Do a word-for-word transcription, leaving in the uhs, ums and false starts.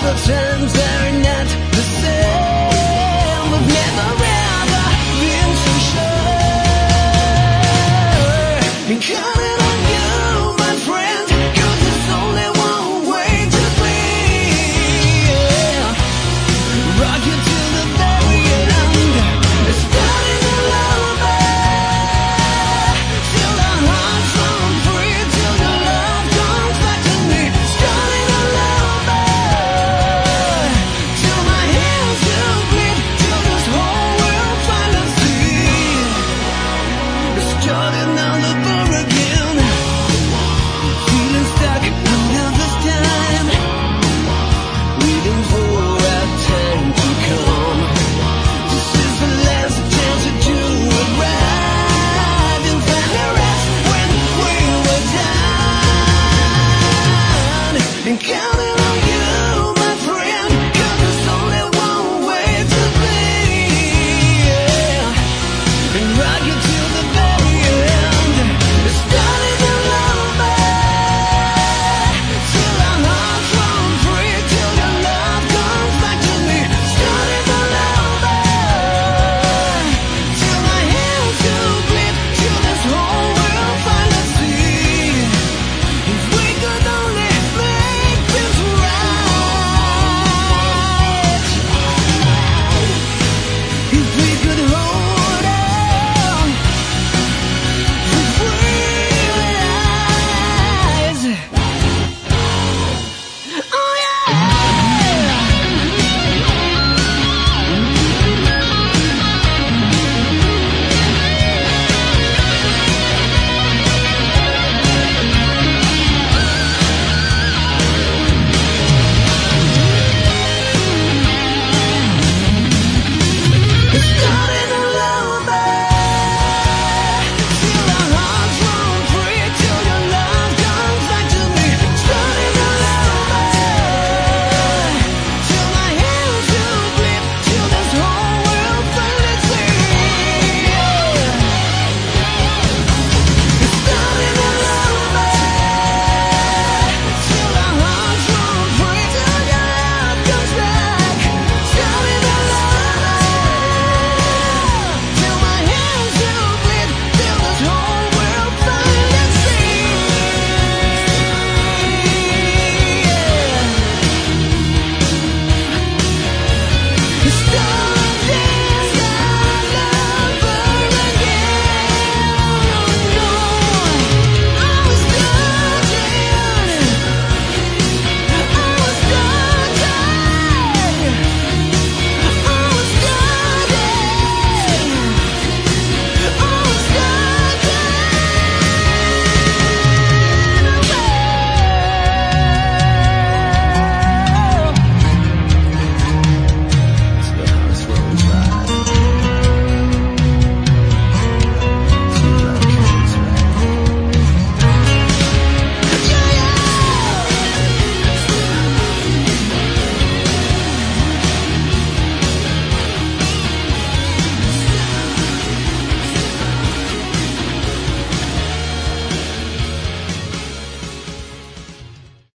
the times are not the same. We've never ever been so sure. And counting on you, my friend, 'cause there's only one way to be. Yeah. Rock you to the very end. It's starting a lullaby till our hearts run free, till your love comes back to me. Starting a lullaby till my hands will bleed, till this whole world finally sees. It's starting all over again. Feeling stuck under this time, waiting for our time to come. This is the last chance to do it right and find the rest when we were done. And counting